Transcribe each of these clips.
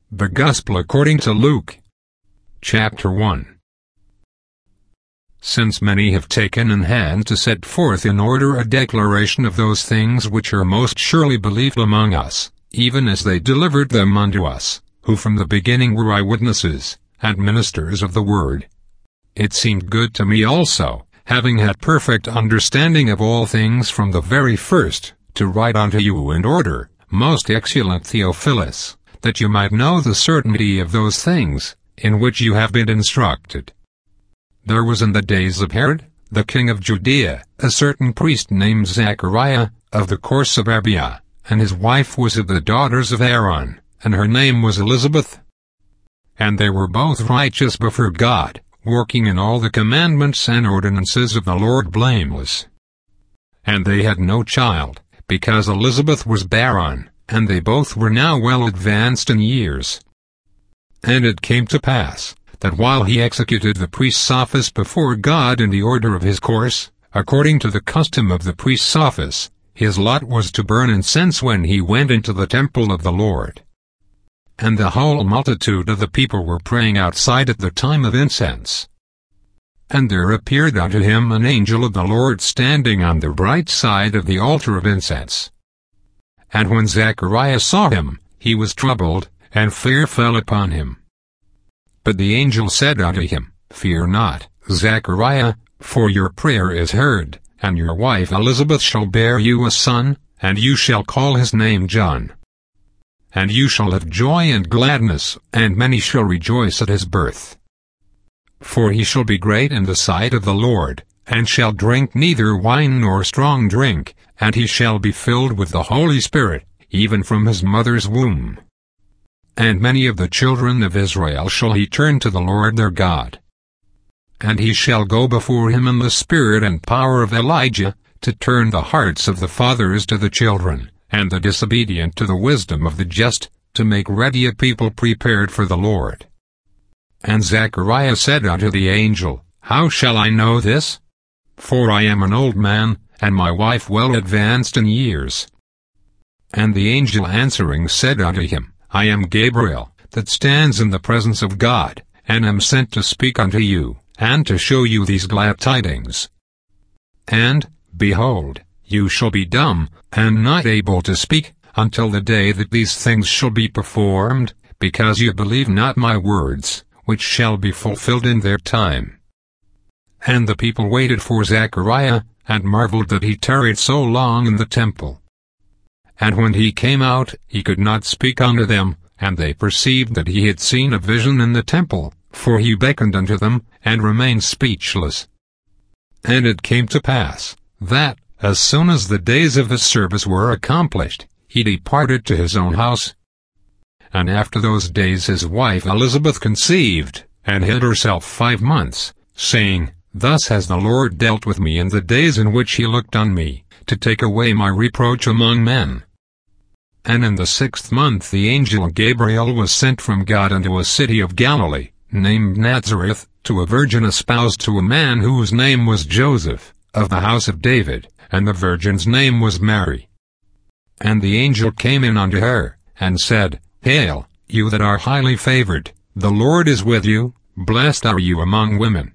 The Gospel according to Luke. Chapter 1. Since many have taken in hand to set forth in order a declaration of those things which are most surely believed among us, even as they delivered them unto us, who from the beginning were eyewitnesses, and ministers of the word. It seemed good to me also, having had perfect understanding of all things from the very first, to write unto you in order, most excellent Theophilus, that you might know the certainty of those things, in which you have been instructed. There was in the days of Herod, the king of Judea, a certain priest named Zachariah, of the course of Abia, and his wife was of the daughters of Aaron, and her name was Elizabeth. And they were both righteous before God, working in all the commandments and ordinances of the Lord blameless. And they had no child, because Elizabeth was barren, and they both were now well advanced in years. And it came to pass, that while he executed the priest's office before God in the order of his course, according to the custom of the priest's office, his lot was to burn incense when he went into the temple of the Lord. And the whole multitude of the people were praying outside at the time of incense. And there appeared unto him an angel of the Lord standing on the right side of the altar of incense. And when Zacharias saw him, he was troubled, and fear fell upon him. But the angel said unto him, Fear not, Zachariah, for your prayer is heard, and your wife Elizabeth shall bear you a son, and you shall call his name John. And you shall have joy and gladness, and many shall rejoice at his birth. For he shall be great in the sight of the Lord, and shall drink neither wine nor strong drink, and he shall be filled with the Holy Spirit, even from his mother's womb. And many of the children of Israel shall he turn to the Lord their God. And he shall go before him in the spirit and power of Elijah, to turn the hearts of the fathers to the children, and the disobedient to the wisdom of the just, to make ready a people prepared for the Lord. And Zachariah said unto the angel, How shall I know this? For I am an old man, and my wife well advanced in years. And the angel answering said unto him, I am Gabriel, that stands in the presence of God, and am sent to speak unto you, and to show you these glad tidings. And, behold, you shall be dumb, and not able to speak, until the day that these things shall be performed, because you believe not my words, which shall be fulfilled in their time. And the people waited for Zachariah, and marveled that he tarried so long in the temple. And when he came out, he could not speak unto them, and they perceived that he had seen a vision in the temple, for he beckoned unto them, and remained speechless. And it came to pass, that, as soon as the days of his service were accomplished, he departed to his own house. And after those days his wife Elizabeth conceived, and hid herself 5 months, saying, Thus has the Lord dealt with me in the days in which he looked on me, to take away my reproach among men. And in the 6th month the angel Gabriel was sent from God unto a city of Galilee, named Nazareth, to a virgin espoused to a man whose name was Joseph, of the house of David, and the virgin's name was Mary. And the angel came in unto her, and said, Hail, you that are highly favored, the Lord is with you, blessed are you among women.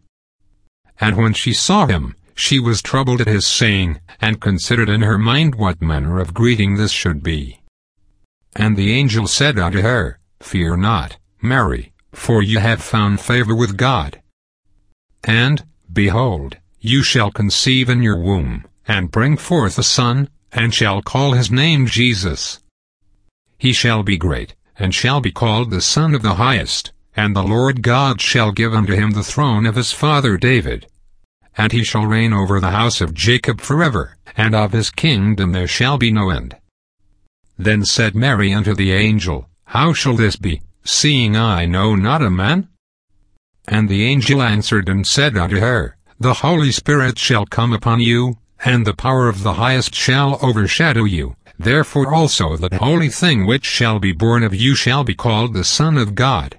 And when she saw him, she was troubled at his saying, and considered in her mind what manner of greeting this should be. And the angel said unto her, Fear not, Mary, for you have found favor with God. And, behold, you shall conceive in your womb, and bring forth a son, and shall call his name Jesus. He shall be great, and shall be called the Son of the Highest, and the Lord God shall give unto him the throne of his father David. And he shall reign over the house of Jacob forever, and of his kingdom there shall be no end. Then said Mary unto the angel, How shall this be, seeing I know not a man? And the angel answered and said unto her, The Holy Spirit shall come upon you, and the power of the Highest shall overshadow you. Therefore also that holy thing which shall be born of you shall be called the Son of God.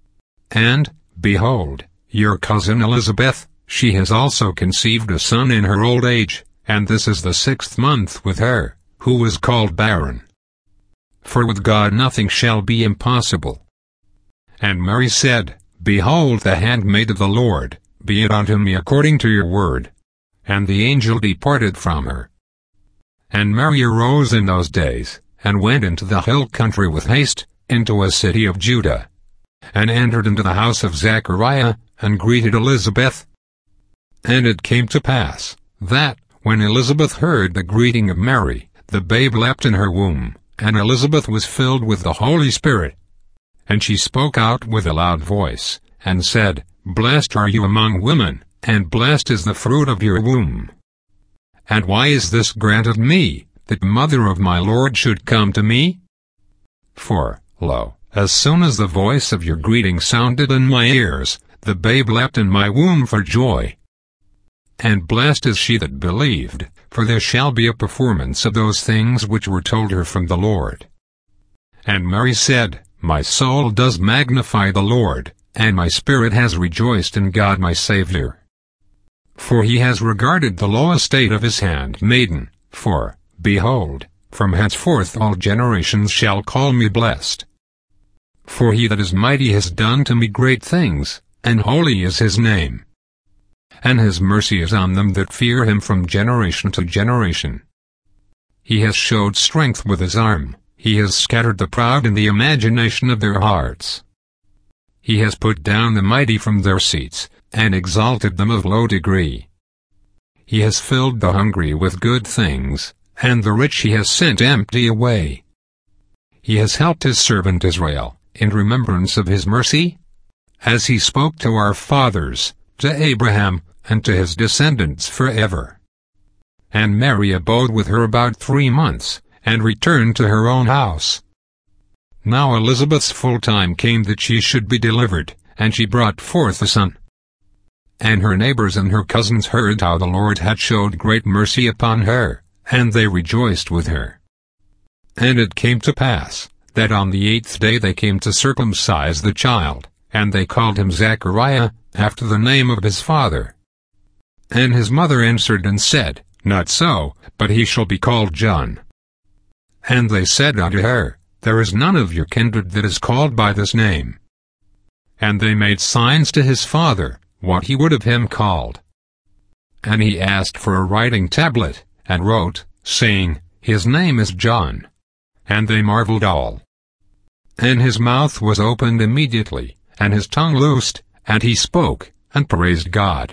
And, behold, your cousin Elizabeth, she has also conceived a son in her old age, and this is the 6th month with her, who was called barren. For with God nothing shall be impossible. And Mary said, Behold the handmaid of the Lord, be it unto me according to your word. And the angel departed from her. And Mary arose in those days, and went into the hill country with haste, into a city of Judah, and entered into the house of Zachariah, and greeted Elizabeth. And it came to pass, that, when Elizabeth heard the greeting of Mary, the babe leapt in her womb, and Elizabeth was filled with the Holy Spirit. And she spoke out with a loud voice, and said, Blessed are you among women, and blessed is the fruit of your womb. And why is this granted me, that the mother of my Lord should come to me? For, lo, as soon as the voice of your greeting sounded in my ears, the babe leapt in my womb for joy. And blessed is she that believed, for there shall be a performance of those things which were told her from the Lord. And Mary said, My soul does magnify the Lord, and my spirit has rejoiced in God my Saviour. For he has regarded the low estate of his handmaiden, for, behold, from henceforth all generations shall call me blessed. For he that is mighty has done to me great things, and holy is his name. And his mercy is on them that fear him from generation to generation. He has showed strength with his arm, he has scattered the proud in the imagination of their hearts. He has put down the mighty from their seats, and exalted them of low degree. He has filled the hungry with good things, and the rich he has sent empty away. He has helped his servant Israel, in remembrance of his mercy, as he spoke to our fathers, to Abraham, and to his descendants forever. And Mary abode with her about 3 months, and returned to her own house. Now Elizabeth's full time came that she should be delivered, and she brought forth a son. And her neighbors and her cousins heard how the Lord had showed great mercy upon her, and they rejoiced with her. And it came to pass, that on the 8th day they came to circumcise the child, and they called him Zachariah, after the name of his father. And his mother answered and said, Not so, but he shall be called John. And they said unto her, There is none of your kindred that is called by this name. And they made signs to his father, what he would have him called. And he asked for a writing tablet, and wrote, saying, His name is John. And they marveled all. And his mouth was opened immediately, and his tongue loosed, and he spoke, and praised God.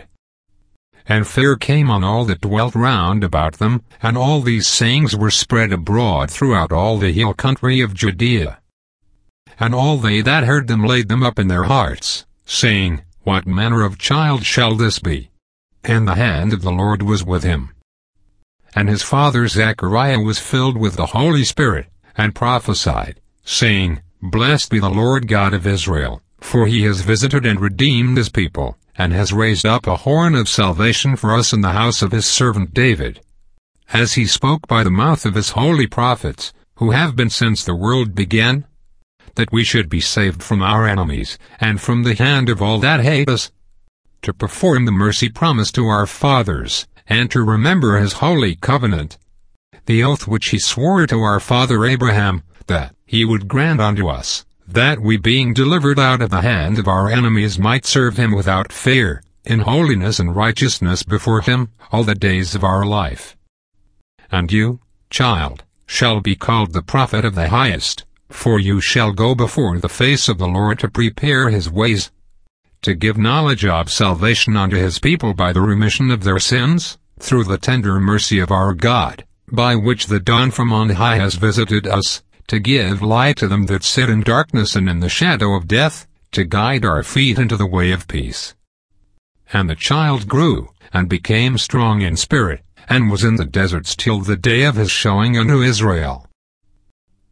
And fear came on all that dwelt round about them, and all these sayings were spread abroad throughout all the hill country of Judea. And all they that heard them laid them up in their hearts, saying, What manner of child shall this be? And the hand of the Lord was with him. And his father Zachariah was filled with the Holy Spirit, and prophesied, saying, Blessed be the Lord God of Israel, for he has visited and redeemed his people, and has raised up a horn of salvation for us in the house of his servant David, as he spoke by the mouth of his holy prophets, who have been since the world began, that we should be saved from our enemies, and from the hand of all that hate us, to perform the mercy promised to our fathers, and to remember his holy covenant, the oath which he swore to our father Abraham, that he would grant unto us, that we being delivered out of the hand of our enemies might serve him without fear, in holiness and righteousness before him, all the days of our life. And you, child, shall be called the prophet of the highest, for you shall go before the face of the Lord to prepare his ways, to give knowledge of salvation unto his people by the remission of their sins, through the tender mercy of our God, by which the dawn from on high has visited us, to give light to them that sit in darkness and in the shadow of death, to guide our feet into the way of peace. And the child grew, and became strong in spirit, and was in the deserts till the day of his showing unto Israel.